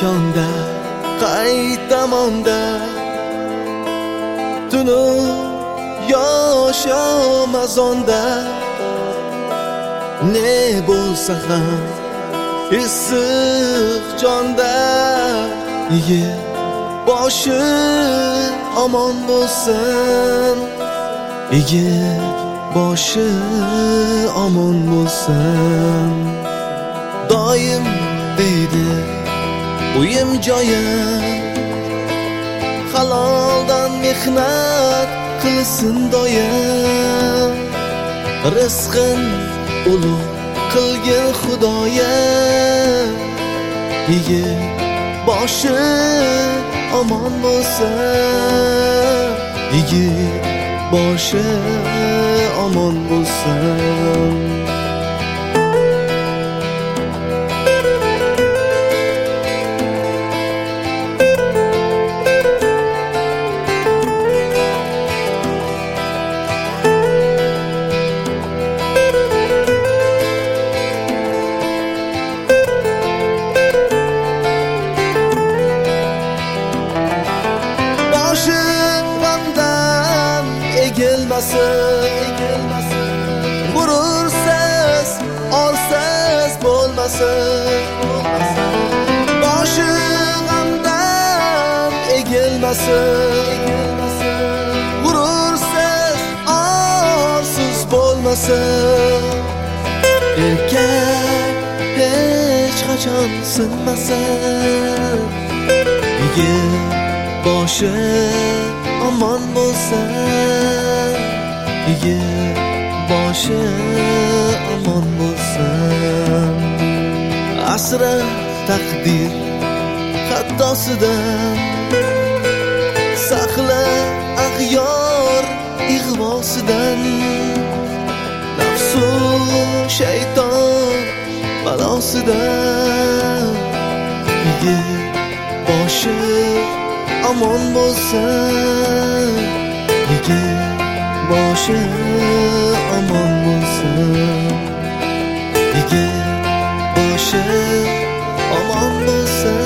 makonda qaytamonda tunu yosh amazonda ne bo'lsa ham issiq jonda ye boshi omon bo'lsin ye boshi omon bo'lsin doim deydi uyim joyim haloldan mehnat qilsin doim rizqin ulug' qilgin xudoya ye boshi omon bo'lsin ye boshi omon bo'lsin g'urursiz orsiz bo'lmasin boshi g'amdan egilmasin g'urursiz orsiz bo'lmasin erkak hech qachon sinmasin boshi omon bo'lsin boshi omon bo'lsin asra taqdir xatosidan saqla ag'yor ig'vosidan nafsu shayton balosidan boshi omon bo'lsin boshi omon bo'lsin boshi omon bo'lsin